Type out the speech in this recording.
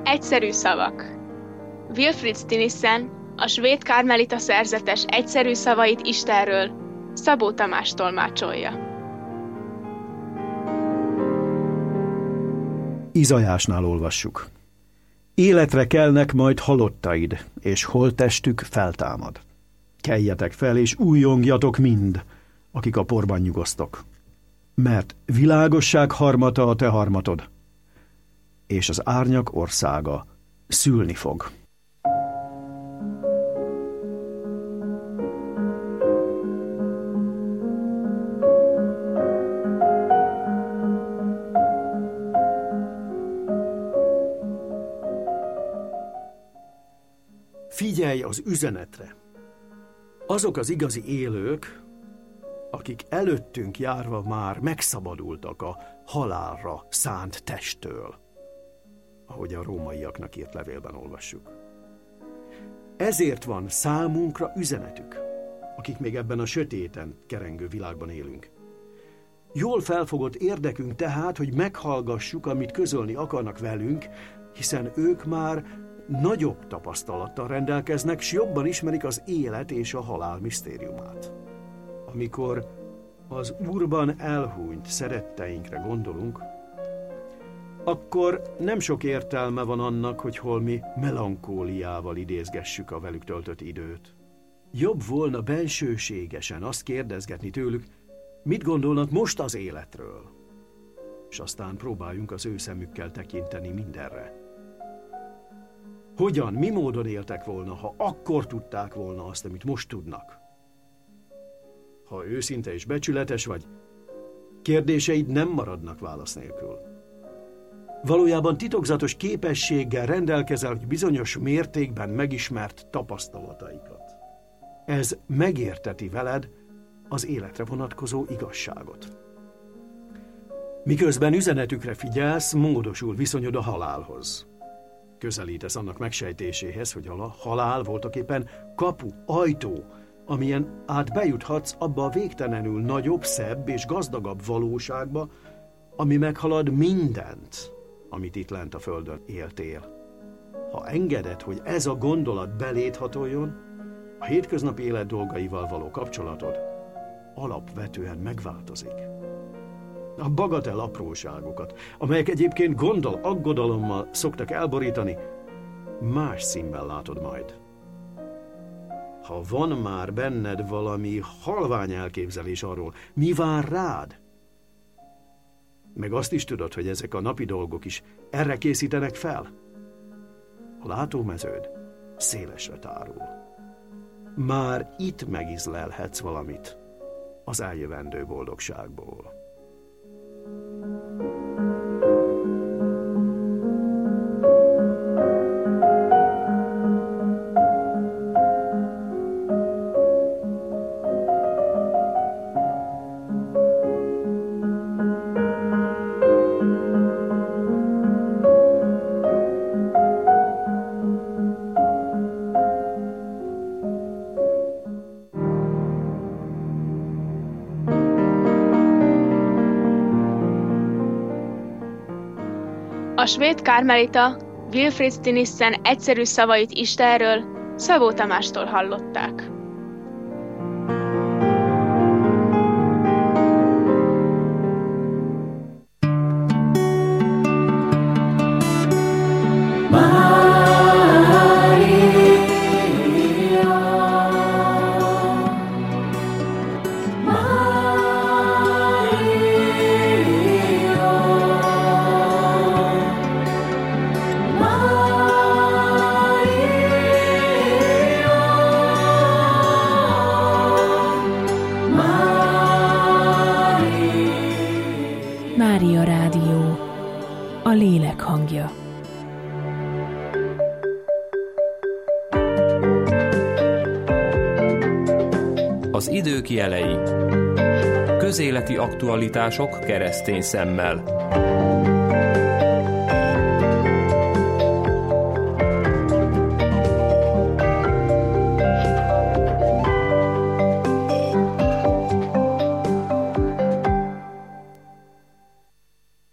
Egyszerű szavak. Wilfrid Stinissen a svéd karmelita szerzetes egyszerű szavait Istenről Szabó Tamás tolmácsolja. Izajásnál olvassuk. Életre kelnek majd halottaid, és holttestük feltámad. Keljetek fel, és újjongjatok mind, akik a porban nyugosztok. Mert világosság harmata a te harmatod, és az árnyak országa szülni fog. Figyelj az üzenetre! Azok az igazi élők, akik előttünk járva már megszabadultak a halálra szánt testtől, ahogy a rómaiaknak írt levélben olvassuk. Ezért van számunkra üzenetük, akik még ebben a sötéten kerengő világban élünk. Jól felfogott érdekünk tehát, hogy meghallgassuk, amit közölni akarnak velünk, hiszen ők már nagyobb tapasztalattal rendelkeznek, s jobban ismerik az élet és a halál misztériumát. Amikor az Úrban elhunyt szeretteinkre gondolunk, akkor nem sok értelme van annak, hogy holmi melankóliával idézgessük a velük töltött időt. Jobb volna bensőségesen azt kérdezgetni tőlük, mit gondolnak most az életről, és aztán próbáljunk az ő szemükkel tekinteni mindenre. Hogyan, mi módon éltek volna, ha akkor tudták volna azt, amit most tudnak? Ha őszinte és becsületes vagy, kérdéseid nem maradnak válasz nélkül. Valójában titokzatos képességgel rendelkezel, hogy bizonyos mértékben megismert tapasztalataikat. Ez megérteti veled az életre vonatkozó igazságot. Miközben üzenetükre figyelsz, módosul viszonyod a halálhoz. Közelítesz annak megsejtéséhez, hogy a halál voltaképpen kapu, ajtó, amilyen át bejuthatsz abba a végtelenül nagyobb, szebb és gazdagabb valóságba, ami meghalad mindent, amit itt lent a földön éltél. Ha engeded, hogy ez a gondolat beléd hatoljon, a hétköznapi élet dolgaival való kapcsolatod alapvetően megváltozik. A bagatel apróságokat, amelyek egyébként aggodalommal szoktak elborítani, más színben látod majd. Ha van már benned valami halvány elképzelés arról, mi vár rád, meg azt is tudod, hogy ezek a napi dolgok is erre készítenek fel, a látómeződ szélesre tárul. Már itt megízlelhetsz valamit az eljövendő boldogságból. A svéd karmelita Wilfrid Stinissen egyszerű szavait Istenről Szabó Tamástól hallották. Mária Rádió, a lélek hangja. Az idők jelei. Közéleti aktualitások keresztény szemmel.